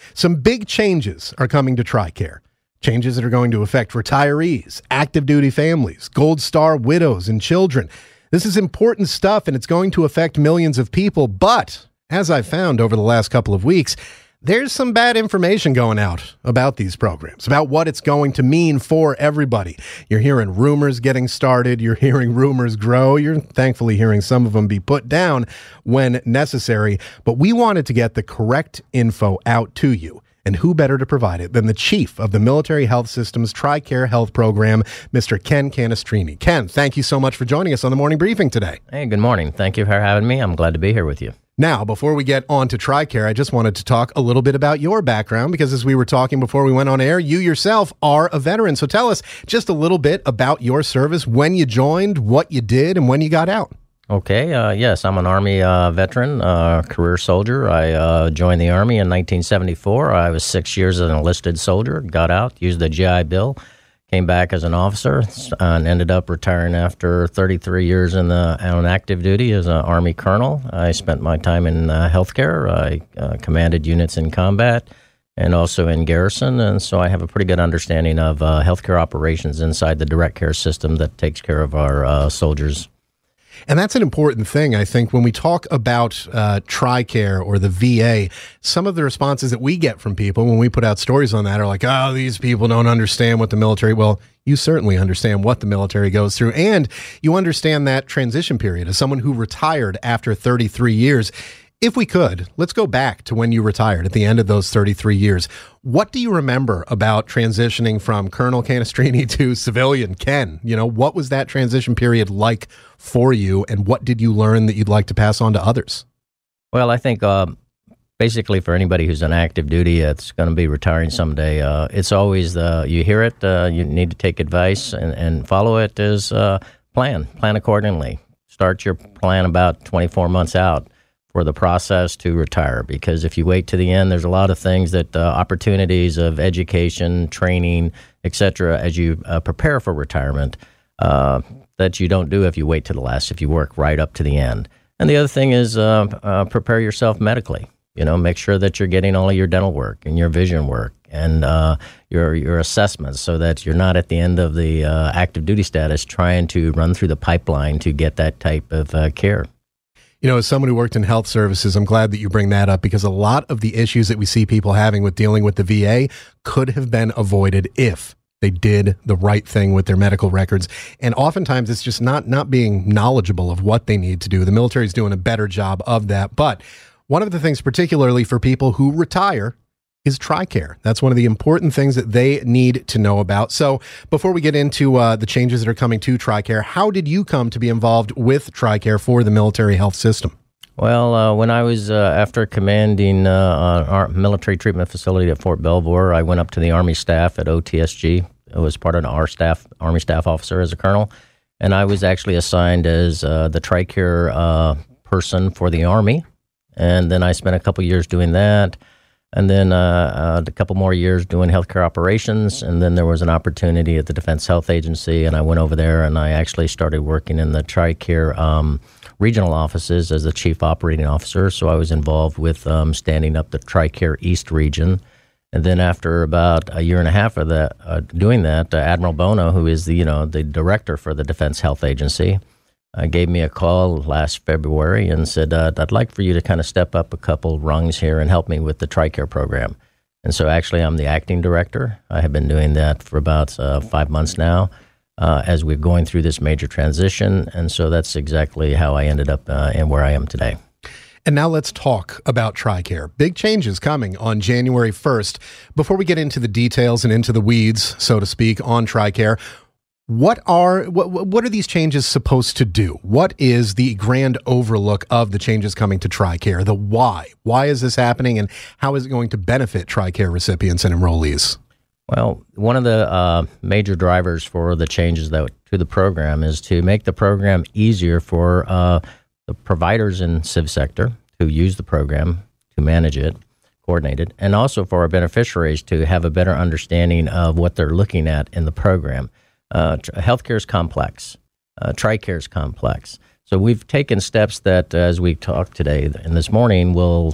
Some big changes are coming to TRICARE. Changes that are going to affect retirees, active duty families, Gold Star widows, and children. This is important stuff, and it's going to affect millions of people. But as I've found over the last couple of weeks, there's some bad information going out about these programs, about what it's going to mean for everybody. You're hearing rumors getting started. You're hearing rumors grow. You're thankfully hearing some of them be put down when necessary. But we wanted to get the correct info out to you. And who better to provide it than the chief of the Military Health System's TRICARE Health Program, Mr. Ken Canestrini. Ken, thank you so much for joining us on the morning briefing today. Hey, good morning. Thank you for having me. I'm glad to be here with you. Now, before we get on to TRICARE, I just wanted to talk a little bit about your background, because as we were talking before we went on air, you yourself are a veteran. So tell us just a little bit about your service, when you joined, what you did, and when you got out. Okay. Yes, I'm an Army veteran, career soldier. I joined the Army in 1974. I was 6 years as an enlisted soldier, got out, used the GI Bill, came back as an officer, and ended up retiring after 33 years on active duty as an Army colonel. I spent my time in healthcare. I commanded units in combat and also in garrison, and so I have a pretty good understanding of healthcare operations inside the direct care system that takes care of our soldiers. And that's an important thing, I think, when we talk about TRICARE or the VA. Some of the responses that we get from people when we put out stories on that are like, oh, these people don't understand what the military... Well, you certainly understand what the military goes through, and you understand that transition period. As someone who retired after 33 years, if we could, let's go back to when you retired at the end of those 33 years. What do you remember about transitioning from Colonel Canestrini to civilian Ken? You know, what was that transition period like for you, and what did you learn that you'd like to pass on to others? Well, I think basically for anybody who's on active duty, it's going to be retiring someday. It's always you hear it, you need to take advice and follow it as plan accordingly. Start your plan about 24 months out for the process to retire, because if you wait to the end, there's a lot of things that opportunities of education, training, etc., as you prepare for retirement, that you don't do if you wait to the last, if you work right up to the end. And the other thing is prepare yourself medically. You know, make sure that you're getting all of your dental work and your vision work and your assessments, so that you're not at the end of the active duty status trying to run through the pipeline to get that type of care. You know, as someone who worked in health services, I'm glad that you bring that up, because a lot of the issues that we see people having with dealing with the VA could have been avoided if they did the right thing with their medical records. And oftentimes it's just not being knowledgeable of what they need to do. The military is doing a better job of that. But one of the things, particularly for people who retire, is TRICARE. That's one of the important things that they need to know about. So before we get into the changes that are coming to TRICARE, how did you come to be involved with TRICARE for the military health system? Well, when I was, after commanding our military treatment facility at Fort Belvoir, I went up to the Army staff at OTSG. I was part of our staff, Army staff officer as a colonel, and I was actually assigned as the TRICARE person for the Army. And then I spent a couple years doing that. And then a couple more years doing healthcare operations, and then there was an opportunity at the Defense Health Agency, and I went over there, and I actually started working in the TRICARE regional offices as the chief operating officer. So I was involved with standing up the TRICARE East region, and then after about a year and a half of that, doing that, Admiral Bono, who is the director for the Defense Health Agency, gave me a call last February and said, I'd like for you to kind of step up a couple rungs here and help me with the TRICARE program. And so actually I'm the acting director. I have been doing that for about 5 months now as we're going through this major transition. And so that's exactly how I ended up and where I am today. And now let's talk about TRICARE. Big changes coming on January 1st. Before we get into the details and into the weeds, so to speak, on TRICARE, what are these changes supposed to do? What is the grand overlook of the changes coming to TRICARE? The why? Why is this happening, and how is it going to benefit TRICARE recipients and enrollees? Well, one of the major drivers for the changes to the program is to make the program easier for the providers in civ sector who use the program to manage it, coordinate it, and also for our beneficiaries to have a better understanding of what they're looking at in the program. Healthcare is complex. TRICARE is complex. So we've taken steps that, as we talked today and this morning, will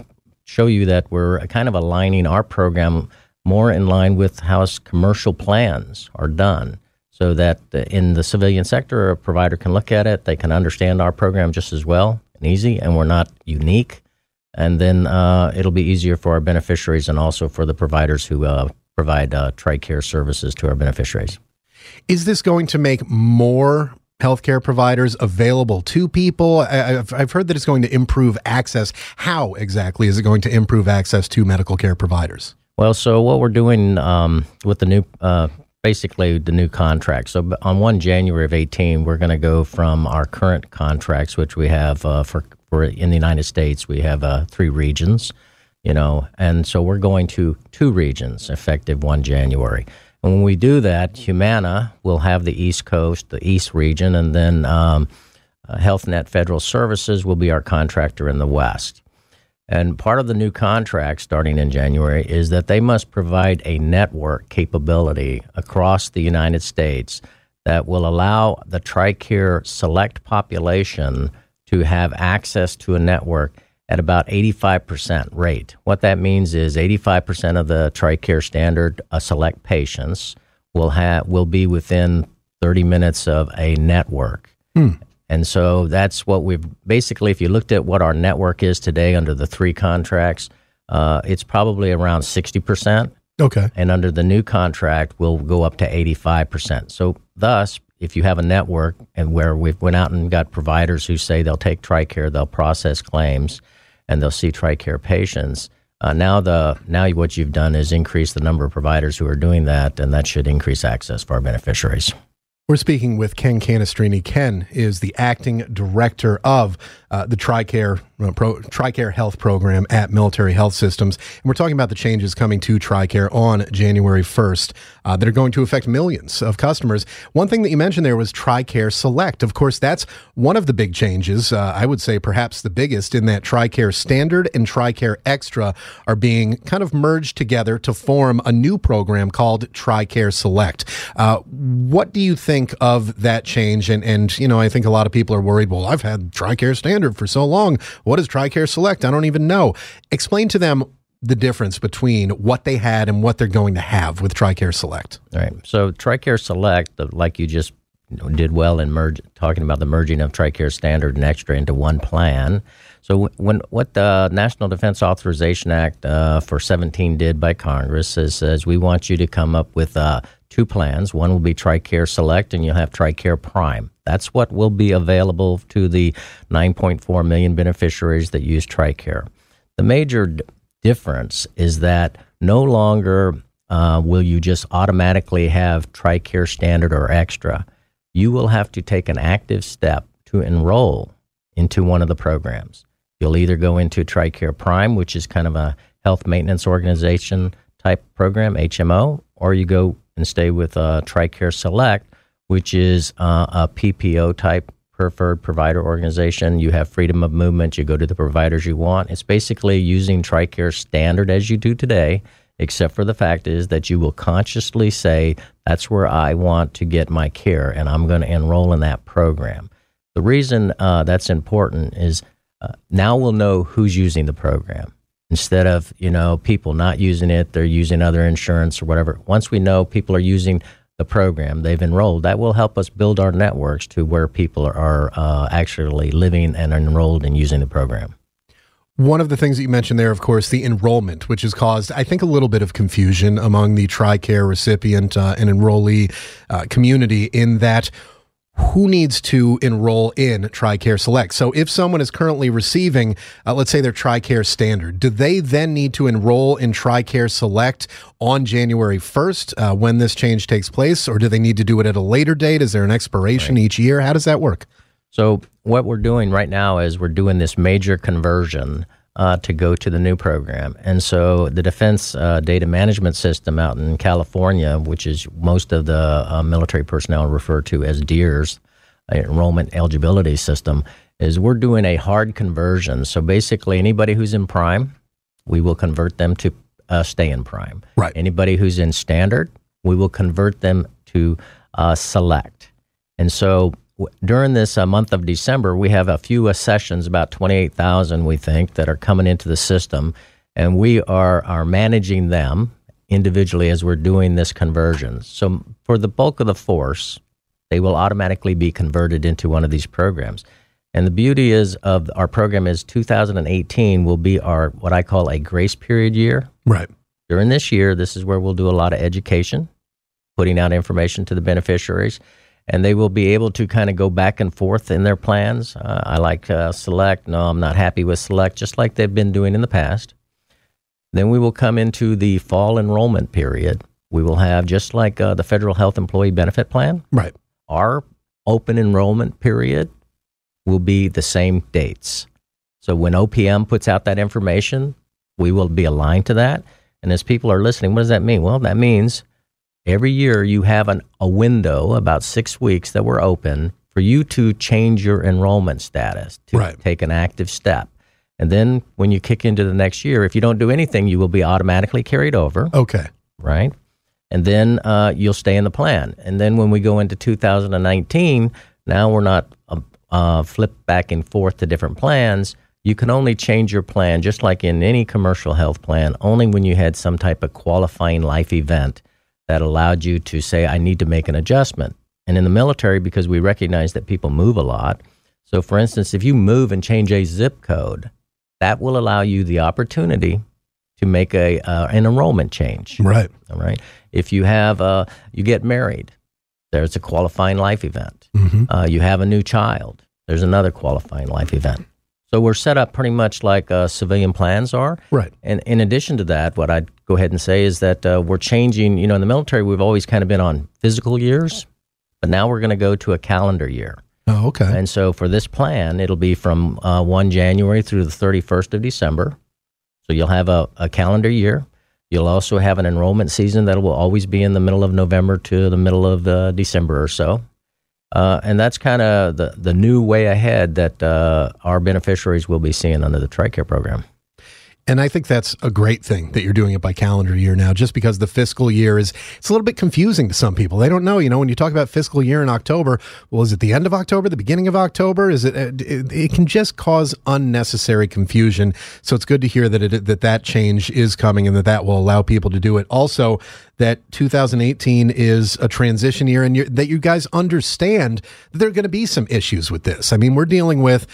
show you that we're kind of aligning our program more in line with how commercial plans are done, so that in the civilian sector, a provider can look at it, they can understand our program just as well and easy, and we're not unique. And then it'll be easier for our beneficiaries and also for the providers who provide TRICARE services to our beneficiaries. Is this going to make more healthcare providers available to people? I've heard that it's going to improve access. How exactly is it going to improve access to medical care providers? Well, so what we're doing with the new, basically the new contract. So on 1 January of 18, we're going to go from our current contracts, which we have for in the United States, we have 3 regions, and so we're going to 2 regions effective 1 January. And when we do that, Humana will have the East Coast, the East region, and then Health Net Federal Services will be our contractor in the West. And part of the new contract starting in January is that they must provide a network capability across the United States that will allow the TRICARE Select population to have access to a network at about 85% rate. What that means is 85% of the TRICARE Standard Select patients will be within 30 minutes of a network. And so that's what we've basically, if you looked at what our network is today under the 3 contracts, it's probably around 60%. Okay. And under the new contract, we'll go up to 85%. So thus, if you have a network and where we've went out and got providers who say they'll take TRICARE, they'll process claims, and they'll see TRICARE patients, now what you've done is increase the number of providers who are doing that, and that should increase access for our beneficiaries. We're speaking with Ken Canestrini. Ken is the acting director of the TRICARE Health Program at Military Health Systems. And we're talking about the changes coming to TRICARE on January 1st that are going to affect millions of customers. One thing that you mentioned there was TRICARE Select. Of course, that's one of the big changes. I would say perhaps the biggest, in that TRICARE Standard and TRICARE Extra are being kind of merged together to form a new program called TRICARE Select. What do you think of that change? And I think a lot of people are worried, well, I've had TRICARE Standard for so long. What is TRICARE Select? I don't even know. Explain to them the difference between what they had and what they're going to have with TRICARE Select. All right. So TRICARE Select, like you just did well in talking about the merging of TRICARE Standard and Extra into one plan. So what the National Defense Authorization Act for 17 did by Congress says we want you to come up with 2 plans. One will be TRICARE Select, and you'll have TRICARE Prime. That's what will be available to the 9.4 million beneficiaries that use TRICARE. The major difference is that no longer will you just automatically have TRICARE Standard or Extra. You will have to take an active step to enroll into one of the programs. You'll either go into TRICARE Prime, which is kind of a health maintenance organization type program, HMO, or you go and stay with TRICARE Select, which is a PPO type preferred provider organization. You have freedom of movement. You go to the providers you want. It's basically using TRICARE Standard as you do today, except for the fact is that you will consciously say, that's where I want to get my care, and I'm going to enroll in that program. The reason that's important is now we'll know who's using the program. Instead of, people not using it, they're using other insurance or whatever. Once we know people are using the program, they've enrolled, that will help us build our networks to where people are actually living and enrolled and using the program. One of the things that you mentioned there, of course, the enrollment, which has caused, I think, a little bit of confusion among the TRICARE recipient and enrollee community, in that who needs to enroll in TRICARE Select. So if someone is currently receiving, let's say their TRICARE Standard, do they then need to enroll in TRICARE Select on January 1st when this change takes place, or do they need to do it at a later date? Is there an expiration each year? How does that work? So what we're doing right now is we're doing this major conversion to go to the new program. And so the Defense Data Management System out in California, which is most of the military personnel refer to as DEERS, Enrollment Eligibility System, is we're doing a hard conversion. So basically anybody who's in Prime, we will convert them to stay in Prime. Right. Anybody who's in Standard, we will convert them to Select. And so during this month of December, we have a few sessions, about 28,000, we think, that are coming into the system. and we are managing them individually as we're doing this conversion. So for the bulk of the force, they will automatically be converted into one of these programs. And the beauty is of our program is 2018 will be our what I call a grace period year. Right. During this year, this is where we'll do a lot of education, putting out information to the beneficiaries, and they will be able to kind of go back and forth in their plans. I like Select. No, I'm not happy with Select, just like they've been doing in the past. Then we will come into the fall enrollment period. We will have, just like the Federal Health Employee Benefit Plan, right. Our open enrollment period will be the same dates. So when OPM puts out that information, we will be aligned to that. And as people are listening, what does that mean? Well, that means every year you have a window, about 6 weeks, that we're open for you to change your enrollment status, to take an active step. And then when you kick into the next year, if you don't do anything, you will be automatically carried over. Okay. Right? And then you'll stay in the plan. And then when we go into 2019, now we're not flipped back and forth to different plans. You can only change your plan, just like in any commercial health plan, only when you had some type of qualifying life event that allowed you to say, I need to make an adjustment. And in the military, because we recognize that people move a lot, so for instance, if you move and change a zip code, that will allow you the opportunity to make an enrollment change. Right. All right. If you have you get married, there's a qualifying life event. Mm-hmm. You have a new child, there's another qualifying life event. So we're set up pretty much like civilian plans are. Right. And in addition to that, what I'd go ahead and say is that we're changing, in the military, we've always kind of been on physical years, but now we're going to go to a calendar year. Oh, okay. And so for this plan, it'll be from 1 January through the 31st of December. So you'll have a calendar year. You'll also have an enrollment season that will always be in the middle of November to the middle of December or so. And that's kind of the new way ahead that our beneficiaries will be seeing under the TRICARE program. And I think that's a great thing that you're doing it by calendar year now, just because the fiscal year it's a little bit confusing to some people. They don't know, when you talk about fiscal year in October, well, is it the end of October, the beginning of October? Is it can just cause unnecessary confusion. So it's good to hear that that change is coming and that will allow people to do it. Also, that 2018 is a transition year and that you guys understand that there are going to be some issues with this. I mean, we're dealing with,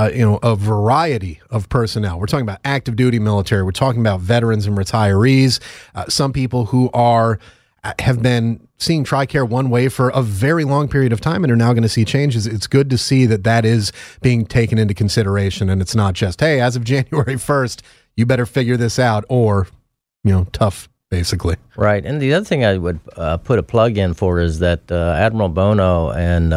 a variety of personnel. We're talking about active duty military. We're talking about veterans and retirees. Some people who have been seeing TRICARE one way for a very long period of time and are now going to see changes. It's good to see that is being taken into consideration. And it's not just, hey, as of January 1st, you better figure this out or, tough. Basically. Right. And the other thing I would put a plug in for is that Admiral Bono and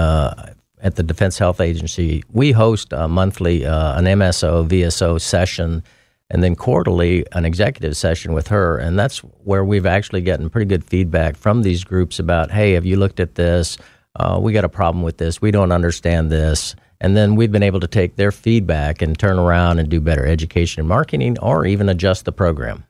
at the Defense Health Agency, we host monthly an MSO, VSO session, and then quarterly an executive session with her. And that's where we've actually gotten pretty good feedback from these groups about, hey, have you looked at this? We got a problem with this. We don't understand this. And then we've been able to take their feedback and turn around and do better education and marketing or even adjust the program.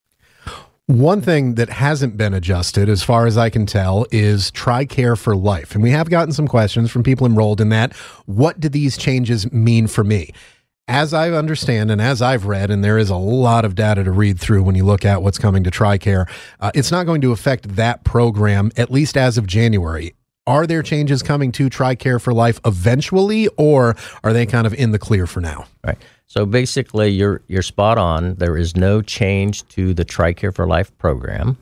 One thing that hasn't been adjusted, as far as I can tell, is TRICARE for Life. And we have gotten some questions from people enrolled in that. What do these changes mean for me? As I understand and as I've read, and there is a lot of data to read through when you look at what's coming to TRICARE, it's not going to affect that program, at least as of January. Are there changes coming to TRICARE for Life eventually, or are they kind of in the clear for now? Right. So basically, you're spot on. There is no change to the TRICARE for Life program.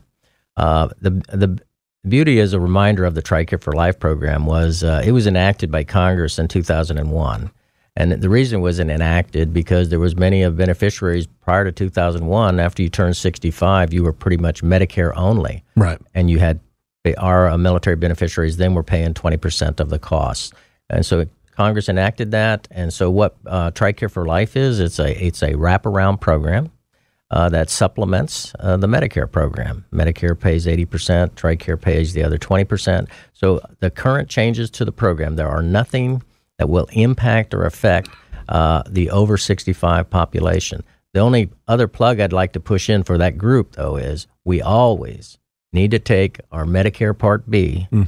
The beauty as a reminder of the TRICARE for Life program was it was enacted by Congress in 2001. And the reason it wasn't enacted because there was many of beneficiaries prior to 2001, after you turned 65, you were pretty much Medicare only. Right. And you had our military beneficiaries then were paying 20% of the costs. And so Congress enacted that, and so what TRICARE for Life is, it's a wraparound program that supplements the Medicare program. Medicare pays 80%, TRICARE pays the other 20%. So the current changes to the program, there are nothing that will impact or affect the over 65 population. The only other plug I'd like to push in for that group, though, is we always need to take our Medicare Part B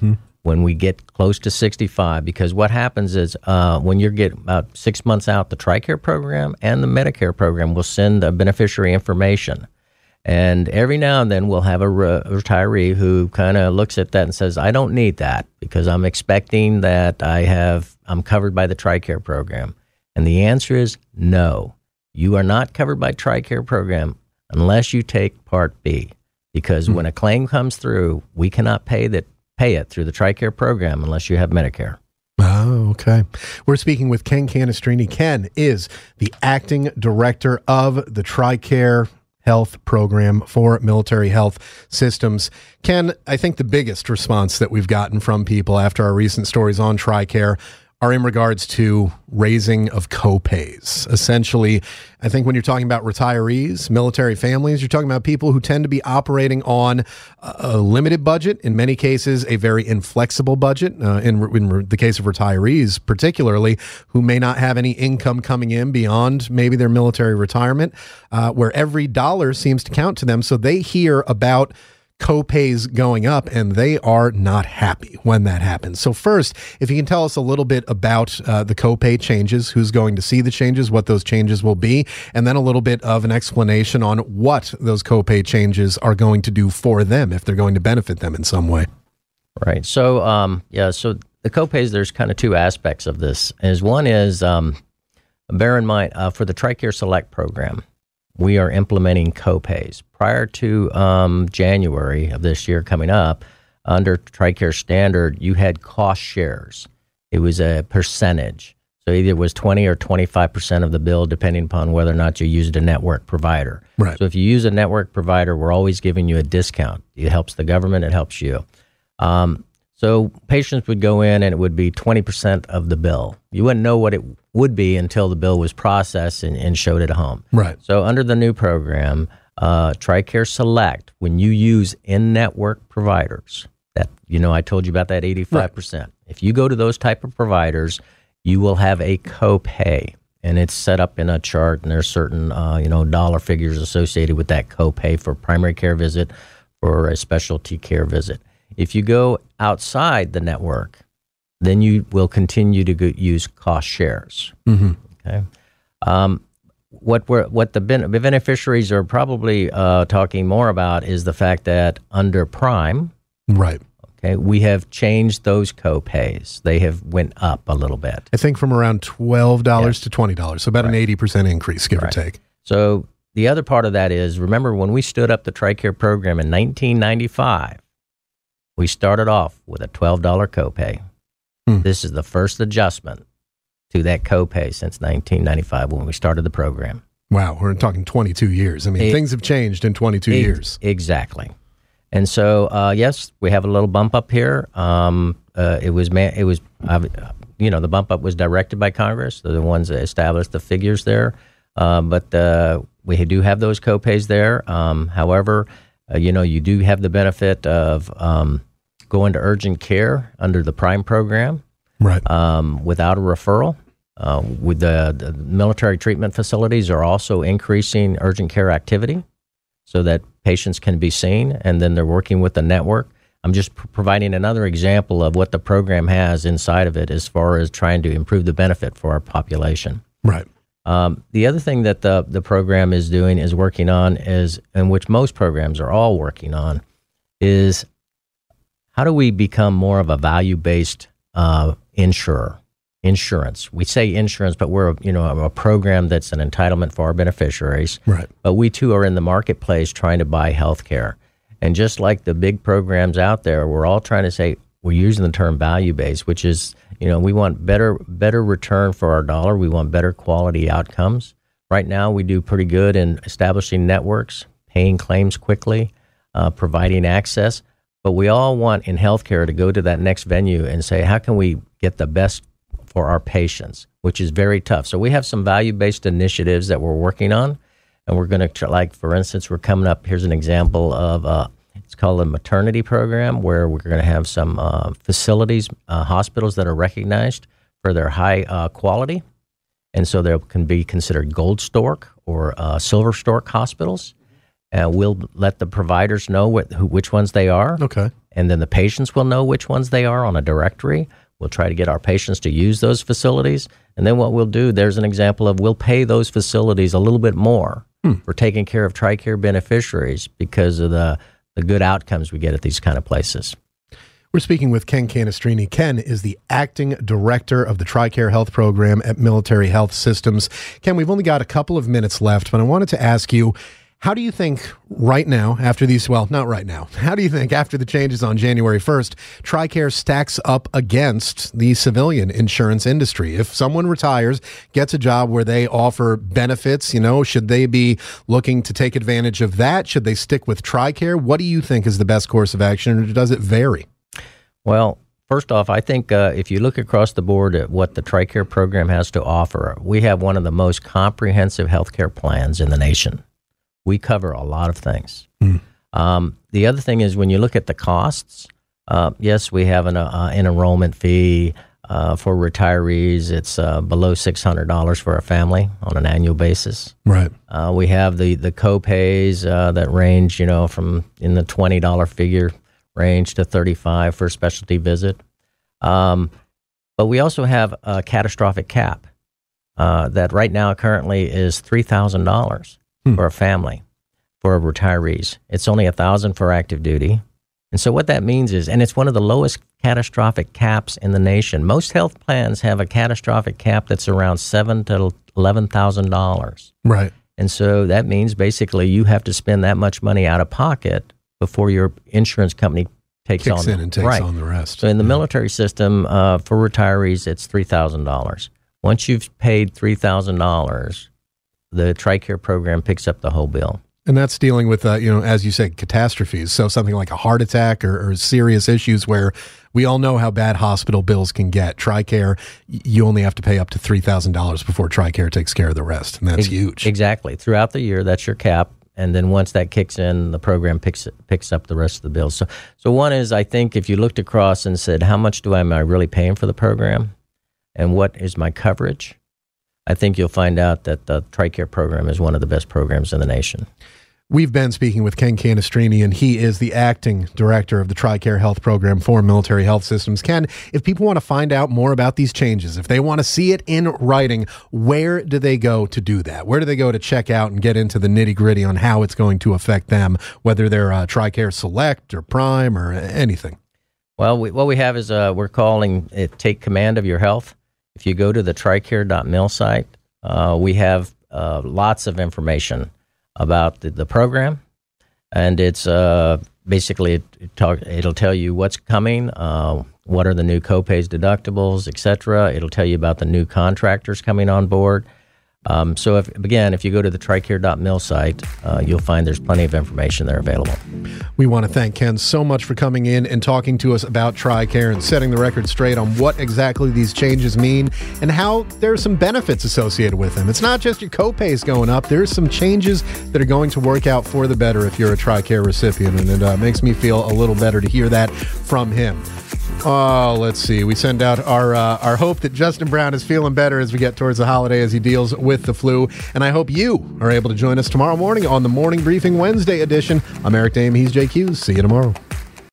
when we get close to 65, because what happens is when you get about 6 months out, the TRICARE program and the Medicare program will send the beneficiary information. And every now and then we'll have a retiree who kind of looks at that and says, I don't need that because I'm expecting that I'm covered by the TRICARE program. And the answer is no. You are not covered by TRICARE program unless you take Part B. Because when a claim comes through, we cannot pay it through the TRICARE program unless you have Medicare. Oh, okay. We're speaking with Ken Canestrini. Ken is the acting director of the TRICARE Health Program for Military Health Systems. Ken, I think the biggest response that we've gotten from people after our recent stories on TRICARE are in regards to raising of copays. Essentially, I think when you're talking about retirees, military families, you're talking about people who tend to be operating on a limited budget, in many cases, a very inflexible budget, in the case of retirees particularly, who may not have any income coming in beyond maybe their military retirement, where every dollar seems to count to them. So they hear about copays going up, and they are not happy when that happens. So first, if you can tell us a little bit about the copay changes, who's going to see the changes, what those changes will be, and then a little bit of an explanation on what those copay changes are going to do for them, if they're going to benefit them in some way. Right. So, so the copays, there's kind of two aspects of this. One is, bear in mind, for the TRICARE Select program, we are implementing copays. Prior to January of this year coming up, under TRICARE Standard, you had cost shares. It was a percentage. So either it was 20 or 25% of the bill, depending upon whether or not you used a network provider. Right. So if you use a network provider, we're always giving you a discount. It helps the government, it helps you. So patients would go in and it would be 20% of the bill. You wouldn't know what it would be until the bill was processed and showed at home. Right. So under the new program, TRICARE Select, when you use in-network providers, that, I told you about that 85%. Right. If you go to those type of providers, you will have a copay, and it's set up in a chart, and there's certain, dollar figures associated with that copay for primary care visit or a specialty care visit. If you go outside the network, then you will continue to use cost shares. Mm-hmm. Okay. What the beneficiaries are probably talking more about is the fact that under Prime, right? Okay, we have changed those copays. They have went up a little bit. I think from around $12 to $20, so about an 80% increase, give or take. So the other part of that is, remember when we stood up the TRICARE program in 1995. We started off with a $12 copay. This is the first adjustment to that copay since 1995 when we started the program. Wow, we're talking 22 years. I mean, things have changed in 22 years. Exactly. And so, yes, we have a little bump up here. The bump up was directed by Congress. They're the ones that established the figures there. But we do have those copays there. However, you do have the benefit of going to urgent care under the Prime program, right? Without a referral. With the military treatment facilities are also increasing urgent care activity so that patients can be seen, and then they're working with the network. I'm just providing another example of what the program has inside of it as far as trying to improve the benefit for our population. Right. The other thing that the program is doing is working on is, and which most programs are all working on, is how do we become more of a value-based insurance? We say insurance, but we're a program that's an entitlement for our beneficiaries. Right. But we too are in the marketplace trying to buy health care. And just like the big programs out there, we're all trying to say, we're using the term value-based, which is, we want better return for our dollar. We want better quality outcomes. Right now, we do pretty good in establishing networks, paying claims quickly, providing access. But we all want in healthcare to go to that next venue and say, how can we get the best for our patients, which is very tough. So we have some value-based initiatives that we're working on, and we're going to, for instance, we're coming up, here's an example of it's called a maternity program, where we're going to have some facilities, hospitals that are recognized for their high quality. And so they can be considered gold stork or silver stork hospitals. We'll let the providers know which ones they are. Okay. and then the patients will know which ones they are on a directory. We'll try to get our patients to use those facilities. And then what we'll do, there's an example of we'll pay those facilities a little bit more for taking care of TRICARE beneficiaries because of the good outcomes we get at these kind of places. We're speaking with Ken Canestrini. Ken is the acting director of the TRICARE Health Program at Military Health Systems. Ken, we've only got a couple of minutes left, but I wanted to ask you, how do you think right now, after these, well, not right now, how do you think after the changes on January 1st, TRICARE stacks up against the civilian insurance industry? If someone retires, gets a job where they offer benefits, should they be looking to take advantage of that? Should they stick with TRICARE? What do you think is the best course of action, or does it vary? Well, first off, I think if you look across the board at what the TRICARE program has to offer, we have one of the most comprehensive healthcare plans in the nation. We cover a lot of things. The other thing is when you look at the costs, yes, we have an enrollment fee for retirees. It's below $600 for a family on an annual basis. Right. We have the co-pays that range, from in the $20 figure range to $35 for a specialty visit. But we also have a catastrophic cap that right now currently is $3,000 for a family for retirees. It's only $1,000 for active duty. And so what that means is, and it's one of the lowest catastrophic caps in the nation. Most health plans have a catastrophic cap that's around $7,000 to $11,000. Right. And so that means basically you have to spend that much money out of pocket before your insurance company takes on the rest. So in the military system, for retirees, it's $3,000. Once you've paid $3,000, the TRICARE program picks up the whole bill. And that's dealing with, as you said, catastrophes. So something like a heart attack or serious issues where we all know how bad hospital bills can get. TRICARE, you only have to pay up to $3,000 before TRICARE takes care of the rest. And that's huge. Exactly. Throughout the year, that's your cap. And then once that kicks in, the program picks up the rest of the bills. So one is, I think, if you looked across and said, how much am I really paying for the program? And what is my coverage? I think you'll find out that the TRICARE program is one of the best programs in the nation. We've been speaking with Ken Canestrini, and he is the acting director of the TRICARE Health Program for Military Health Systems. Ken, if people want to find out more about these changes, if they want to see it in writing, where do they go to do that? Where do they go to check out and get into the nitty-gritty on how it's going to affect them, whether they're TRICARE Select or Prime or anything? Well, what we have is we're calling it Take Command of Your Health. If you go to the TRICARE.mil site, we have lots of information about the program, and it's basically it'll tell you what's coming, what are the new co-pays, deductibles, etc. It'll tell you about the new contractors coming on board. So if you go to the TRICARE.mil site, you'll find there's plenty of information there available. We want to thank Ken so much for coming in and talking to us about TRICARE and setting the record straight on what exactly these changes mean and how there's some benefits associated with them. It's not just your co-pays going up. There's some changes that are going to work out for the better if you're a TRICARE recipient, and it makes me feel a little better to hear that from him. Oh, let's see. We send out our hope that Justin Brown is feeling better as we get towards the holiday as he deals with the flu. And I hope you are able to join us tomorrow morning on the Morning Briefing Wednesday edition. I'm Eric Dame. He's Jake Hughes. See you tomorrow.